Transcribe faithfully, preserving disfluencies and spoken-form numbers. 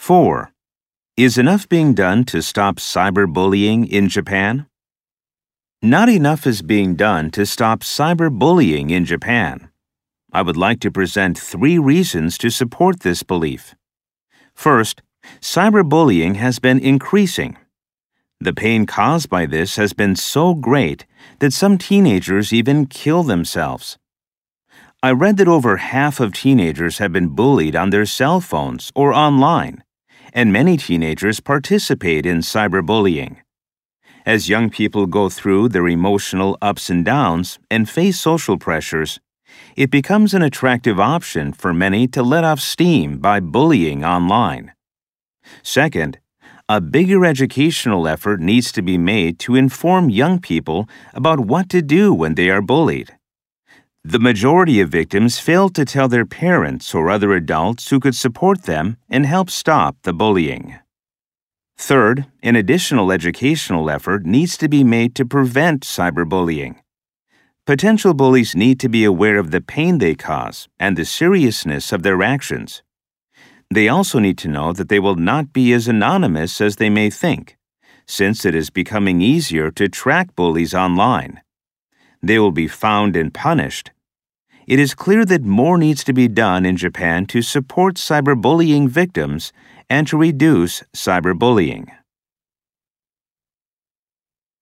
four. Is enough being done to stop cyberbullying in Japan? Not enough is being done to stop cyberbullying in Japan. I would like to present three reasons to support this belief. First, cyberbullying has been increasing. The pain caused by this has been so great that some teenagers even kill themselves. I read that over half of teenagers have been bullied on their cell phones or online, and many teenagers participate in cyberbullying. As young people go through their emotional ups and downs and face social pressures, it becomes an attractive option for many to let off steam by bullying online. Second, a bigger educational effort needs to be made to inform young people about what to do when they are bullied. The majority of victims fail to tell their parents or other adults who could support them and help stop the bullying. Third, an additional educational effort needs to be made to prevent cyberbullying. Potential bullies need to be aware of the pain they cause and the seriousness of their actions. They also need to know that they will not be as anonymous as they may think, since it is becoming easier to track bullies online. They will be found and punished. It is clear that more needs to be done in Japan to support cyberbullying victims and to reduce cyberbullying.